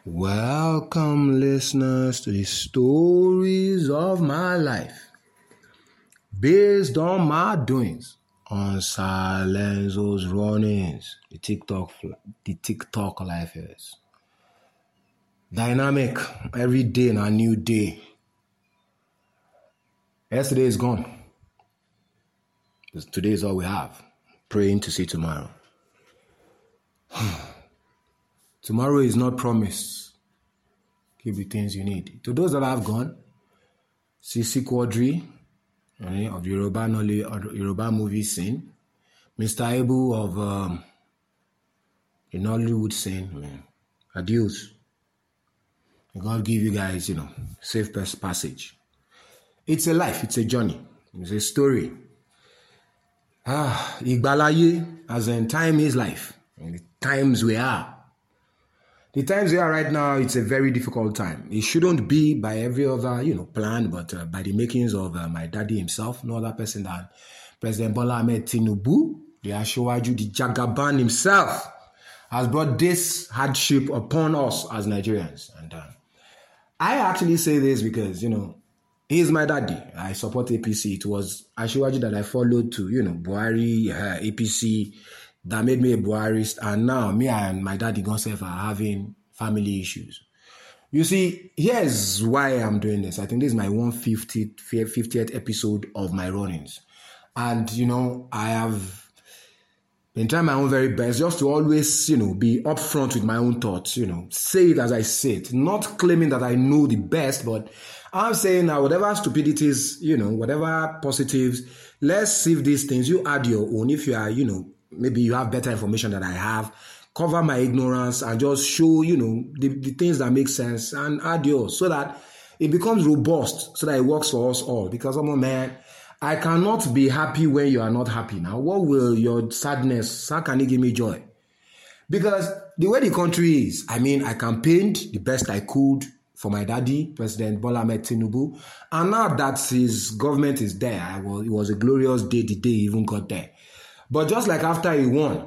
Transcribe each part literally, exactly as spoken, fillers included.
Welcome, listeners, to the stories of my life, based on my doings on Silenzo's runnings. The TikTok, the TikTok life is dynamic. Every day, a new day. Yesterday is gone. Today is all we have. Praying to see tomorrow. Tomorrow is not promised. Keep the things you need. To those that have gone, Sisi Quadri eh, of the Yoruba, Yoruba movie scene, Mister Ebu of um, the Nollywood scene, man. Adios. God give you guys, you know, safe passage. It's a life. It's a journey. It's a story. Ah, Igbalaye, as in time is life. And the times we are. The times we are right now, it's a very difficult time. It shouldn't be by every other, you know, plan, but uh, by the makings of uh, my daddy himself, no other person than President Bola Ahmed Tinubu, the Ashowaju, the Jagaban himself, has brought this hardship upon us as Nigerians. And uh, I actually say this because, you know, he is my daddy. I support A P C. It was Ashowaju that I followed to, you know, Buhari, uh, A P C, that made me a Buharist, and now me and my daddy Gonself are having family issues. You see, here's why I'm doing this. I think this is my one hundred fiftieth episode of my runnings. And, you know, I have been trying my own very best just to always, you know, be upfront with my own thoughts, you know, say it as I say it, not claiming that I know the best, but I'm saying that whatever stupidities, you know, whatever positives, let's see if these things, you add your own. If you are, you know, maybe you have better information than I have, cover my ignorance and just show, you know, the, the things that make sense and add yours so that it becomes robust, so that it works for us all. Because, oh man, I cannot be happy when you are not happy. Now, what will your sadness, how can it give me joy? Because the way the country is, I mean, I campaigned the best I could for my daddy, President Bola Ahmed Tinubu, and now that his government is there, I was, it was a glorious day the day he even got there. But just like after he won,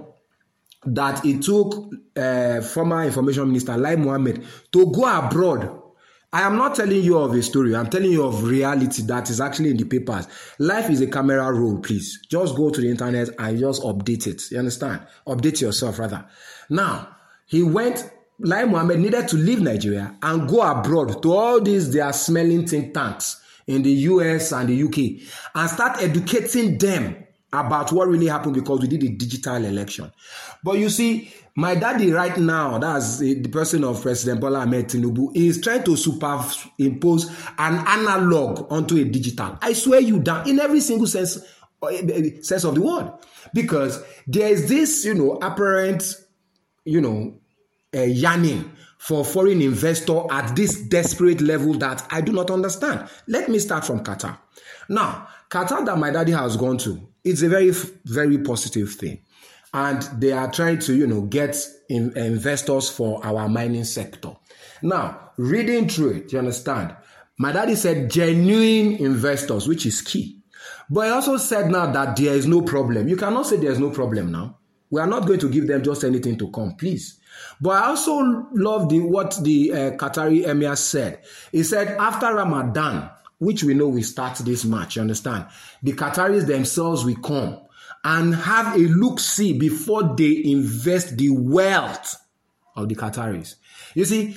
that it took uh, former information minister Lai Mohammed to go abroad. I am not telling you of a story. I'm telling you of reality that is actually in the papers. Life is a camera roll, please. Just go to the internet and just update it. You understand? Update yourself, rather. Now, he went, Lai Mohammed needed to leave Nigeria and go abroad to all these, they are smelling think tanks in the U S and the U K and start educating them about what really happened because we did a digital election. But you see, my daddy right now, that's the person of President Bola Ahmed Tinubu, is trying to superimpose an analog onto a digital. I swear you down, in every single sense, sense of the word. Because there is this, you know, apparent, you know, uh, yearning for foreign investor at this desperate level that I do not understand. Let me start from Qatar. Now, Qatar that my daddy has gone to, it's a very, very positive thing. And they are trying to, you know, get in, investors for our mining sector. Now, reading through it, you understand? My daddy said genuine investors, which is key. But he also said now that there is no problem. You cannot say there is no problem now. We are not going to give them just anything to come, please. But I also love the what the uh, Qatari Emir said. He said after Ramadan, which we know we start this March, you understand? The Qataris themselves will come and have a look-see before they invest the wealth of the Qataris. You see,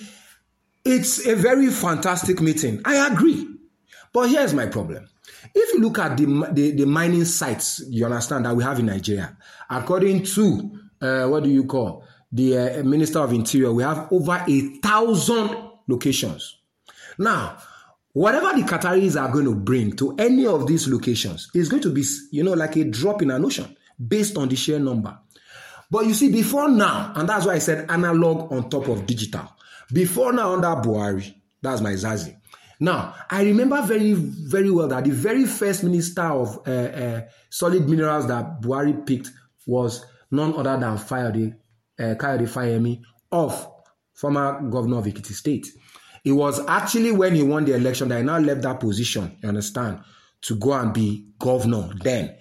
it's a very fantastic meeting. I agree. But here's my problem. If you look at the, the, the mining sites, you understand, that we have in Nigeria, according to, uh, what do you call, the uh, Minister of Interior, we have over a thousand locations. Now, whatever the Qataris are going to bring to any of these locations is going to be, you know, like a drop in an ocean based on the sheer number. But you see, before now, and that's why I said analog on top of digital, before now under Buhari, that's my Zazi. Now, I remember very, very well that the very first minister of uh, uh, solid minerals that Buhari picked was none other than Fayode, uh, Kayode Fayemi of former governor of Ekiti State. It was actually when he won the election that he now left that position, you understand, to go and be governor then.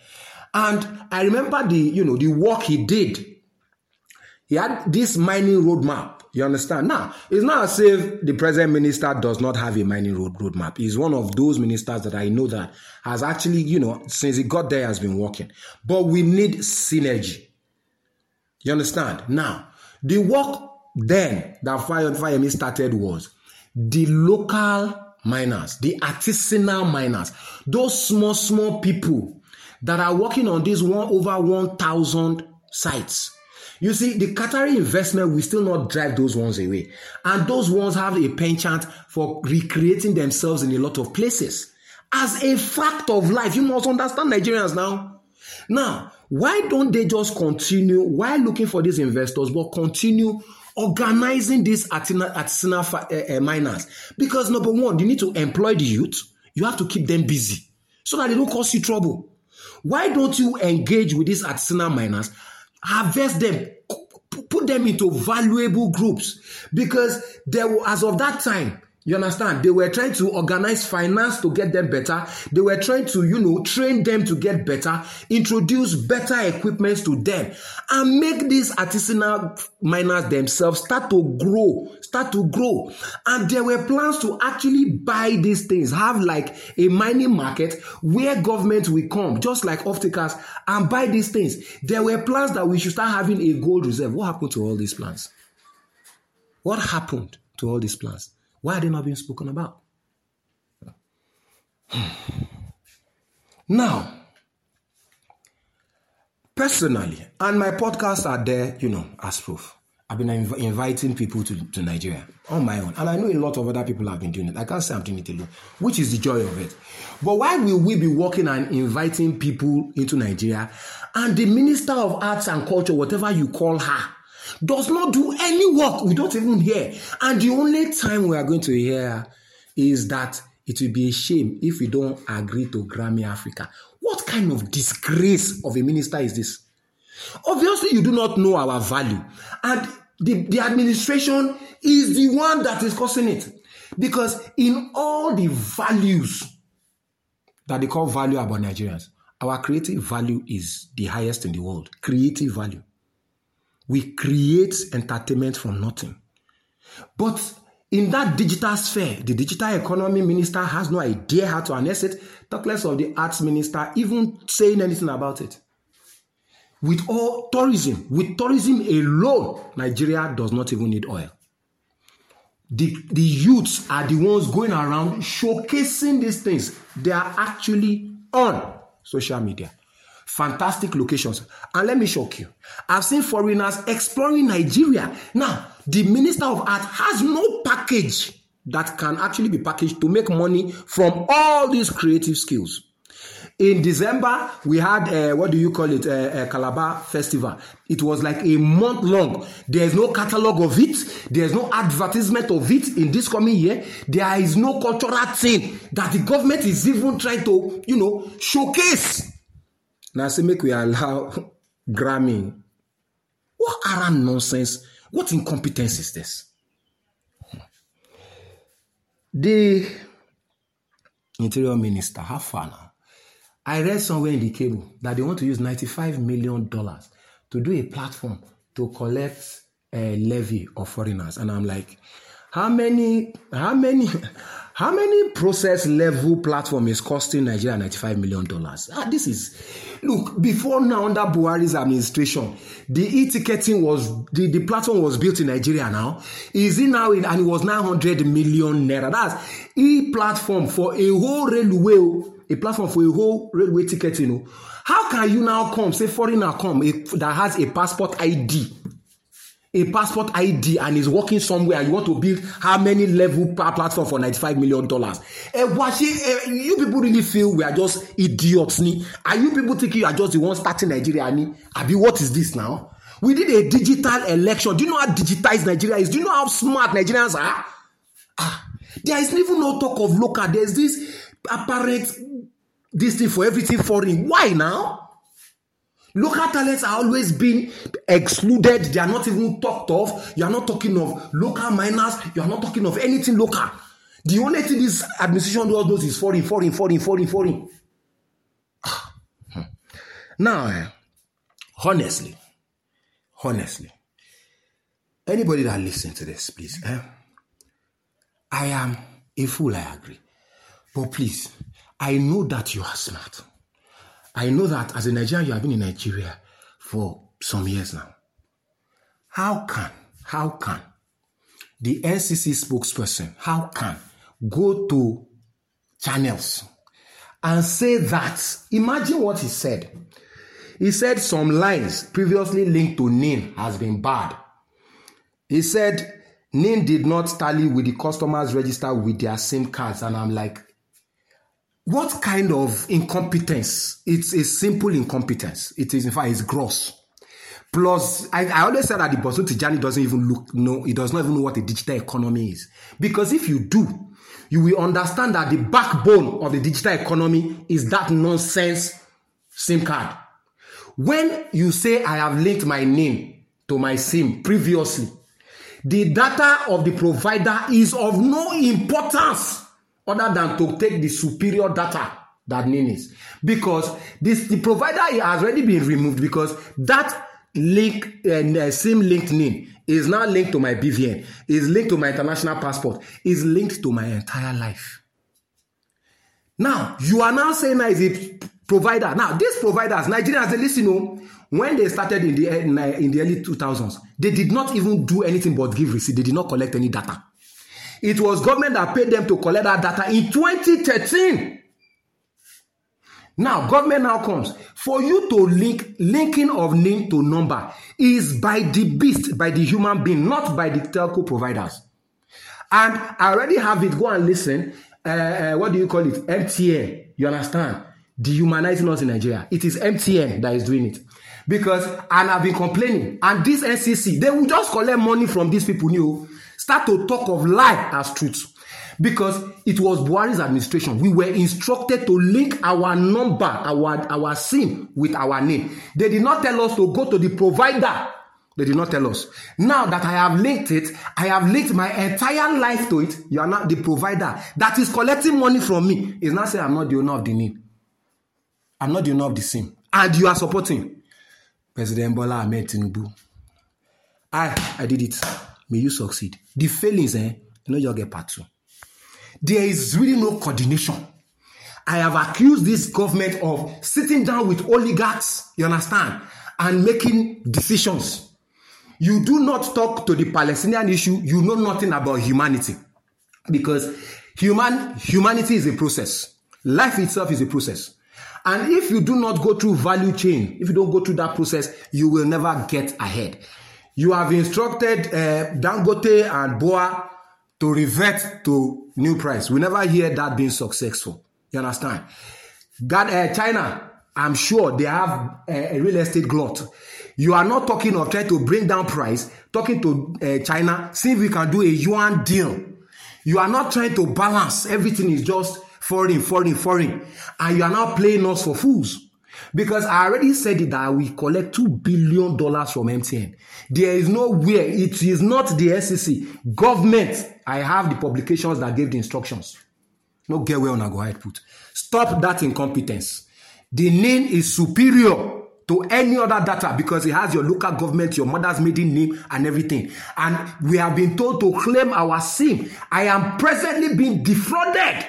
And I remember the, you know, the work he did. He had this mining roadmap You understand? Now, it's not as if the present minister does not have a mining road roadmap. He's one of those ministers that I know that has actually, you know, since he got there, has been working. But we need synergy. You understand? Now, the work then that Fayemi started was the local miners, the artisanal miners, those small, small people that are working on these one over one thousand sites. You see, the Qatari investment will still not drive those ones away. And those ones have a penchant for recreating themselves in a lot of places. As a fact of life, you must understand Nigerians now. Now, why don't they just continue, while looking for these investors, but continue organizing these artisanal, artisanal uh, miners? Because number one, you need to employ the youth. You have to keep them busy so that they don't cause you trouble. Why don't you engage with these artisanal miners? Harvest them, put them into valuable groups, because there, as of that time, you understand, they were trying to organize finance to get them better. They were trying to, you know, train them to get better, introduce better equipment to them, and make these artisanal miners themselves start to grow, start to grow. And there were plans to actually buy these things, have like a mining market where government will come, just like off-takers, and buy these things. There were plans that we should start having a gold reserve. What happened to all these plans? What happened to all these plans? Why are they not being spoken about? Now, personally, and my podcasts are there, you know, as proof. I've been inv- inviting people to, to Nigeria on my own. And I know a lot of other people have been doing it. I can't say I'm doing it alone, which is the joy of it. But why will we be working and inviting people into Nigeria, and the Minister of Arts and Culture, whatever you call her, does not do any work? We don't even hear. And the only time we are going to hear is that it will be a shame if we don't agree to Grammy Africa. What kind of disgrace of a minister is this? Obviously, you do not know our value. And the, the administration is the one that is causing it. Because in all the values that they call value about Nigerians, our creative value is the highest in the world. Creative value. We create entertainment from nothing. But in that digital sphere, the digital economy minister has no idea how to harness it. Talk less of the arts minister even saying anything about it. With all tourism, with tourism alone, Nigeria does not even need oil. The, the youths are the ones going around showcasing these things. They are actually on social media. Fantastic locations. And let me shock you. I've seen foreigners exploring Nigeria. Now, the Minister of Art has no package that can actually be packaged to make money from all these creative skills. In December, we had, uh, what do you call it, uh, a Calabar Festival. It was like a month long. There's no catalog of it. There's no advertisement of it in this coming year. There is no cultural thing that the government is even trying to, you know, showcase. Now, say, make we allow Grammy. What around nonsense? What incompetence is this? The Interior Minister, how far now? I read somewhere in the cable that they want to use ninety-five million dollars to do a platform to collect a levy of foreigners. And I'm like, how many, how many, how many process level platform is costing Nigeria ninety-five million dollars? Ah, this is, look, before now under Buhari's administration, the e-ticketing was, the, the platform was built in Nigeria now. Is it now, in, and it was nine hundred million naira. That's e-platform for a whole railway, a platform for a whole railway ticket, you know. How can you now come, say foreigner come, a, that has a passport I D, a passport I D and is working somewhere, you want to build how many level per platform for ninety-five million dollars? Eh, eh, you people really feel we are just idiots? Ni? Are you people thinking you are just the ones starting Nigeria? Ni? Abi, what is this now? We did a digital election. Do you know how digitized Nigeria is? Do you know how smart Nigerians are? Ah, there is even no talk of local. There's this apparent this thing for everything foreign. Why now? Local talents are always being excluded. They are not even talked of. You are not talking of local miners. You are not talking of anything local. The only thing this administration does is foreign, foreign, foreign, foreign, foreign. Now, honestly, honestly, anybody that listens to this, please, eh? I am a fool, I agree. But please, I know that you are smart. I know that as a Nigerian, you have been in Nigeria for some years now. How can, how can the N C C spokesperson, how can go to channels and say that? Imagine what he said. He said some lines previously linked to N I N has been barred. He said N I N did not tally with the customers registered with their SIM cards. And I'm like, what kind of incompetence? It's a simple incompetence. It is, in fact, it's gross. Plus, I, I always said that the Bosun Tijani doesn't even look, no, he does not even know what a digital economy is. Because if you do, you will understand that the backbone of the digital economy is that nonsense SIM card. When you say I have linked my name to my SIM previously, the data of the provider is of no importance other than to take the superior data that N I N is. Because this, the provider has already been removed because that link, uh, SIM linked N I N is now linked to my B V N, is linked to my international passport, is linked to my entire life. Now, you are now saying that is a provider. Now, these providers, Nigerians, they listen, you know, when they started in the, in the early two thousands, they did not even do anything but give receipt. They did not collect any data. It was government that paid them to collect that data in twenty thirteen. Now, government now comes. For you to link, linking of name to number is by the beast, by the human being, not by the telco providers. And I already have it. Go and listen. Uh, uh, what do you call it? M T N. You understand? Dehumanizing us in Nigeria. It is M T N that is doing it. Because, and I've been complaining, and this N C C, they will just collect money from these people, you know, start to talk of lie as truth. Because it was Buhari's administration. We were instructed to link our number, our, our SIM with our name. They did not tell us to go to the provider. They did not tell us. Now that I have linked it, I have linked my entire life to it. You are not the provider that is collecting money from me. Is not saying I'm not the owner of the name. I'm not the owner of the SIM. And you are supporting President Bola Ahmed Tinubu. I, I did it. May you succeed. The failings, eh? You know you'll get part two. There is really no coordination. I have accused this government of sitting down with oligarchs, you understand, and making decisions. You do not talk to the Palestinian issue. You know nothing about humanity. Because human humanity is a process. Life itself is a process. And if you do not go through value chain, if you don't go through that process, you will never get ahead. You have instructed uh, Dangote and Boa to revert to new price. We never hear that being successful. You understand? God, uh, China, I'm sure they have a, a real estate glut. You are not talking of trying to bring down price, talking to uh, China, see if we can do a yuan deal. You are not trying to balance. Everything is just foreign, foreign, foreign. And you are now playing us for fools. Because I already said it that we collect two billion dollars from M T N. There is nowhere. It is not the S E C. Government. I have the publications that gave the instructions. No get where on a go ahead put. Stop that incompetence. The name is superior to any other data because it has your local government, your mother's maiden name and everything. And we have been told to claim our SIM. I am presently being defrauded.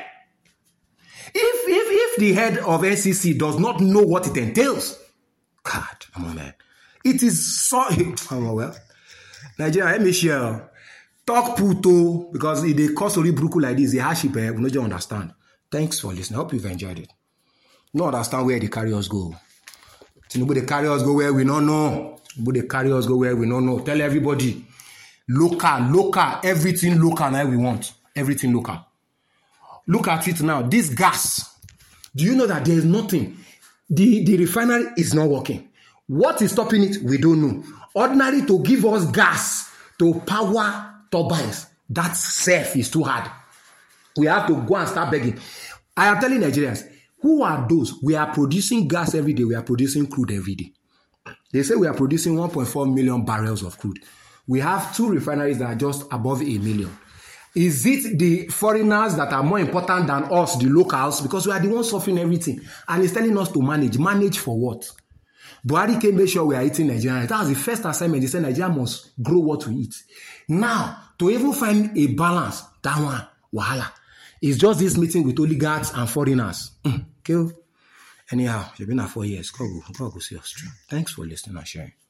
If, if, if the head of N C C does not know what it entails, God, come on, man. It is so, oh, well, Nigeria, let me share. Talk puto, because if they cause only bruku like this, the hardship, eh, we don't understand. Thanks for listening. I hope you've enjoyed it. No understand where the carriers go. Nobody carry us go where we don't know. Nobody carry us go where we don't know. Tell everybody, local, local, everything local now we want. Everything local. Look at it now. This gas. Do you know that there is nothing? The, the refinery is not working. What is stopping it? We don't know. Ordinary to give us gas to power turbines. That self is too hard. We have to go and start begging. I am telling Nigerians, who are those? We are producing gas every day. We are producing crude every day. They say we are producing one point four million barrels of crude. We have two refineries that are just above a million. Is it the foreigners that are more important than us, the locals? Because we are the ones suffering everything. And it's telling us to manage. Manage for what? Buhari came, made sure we are eating Nigeria. That was the first assignment. He said Nigeria must grow what we eat. Now, to even find a balance, that one, wahala. It's just this meeting with oligarchs and foreigners. Mm, okay. Anyhow, you've been here four years. God, God will see us through. Thanks for listening and sharing.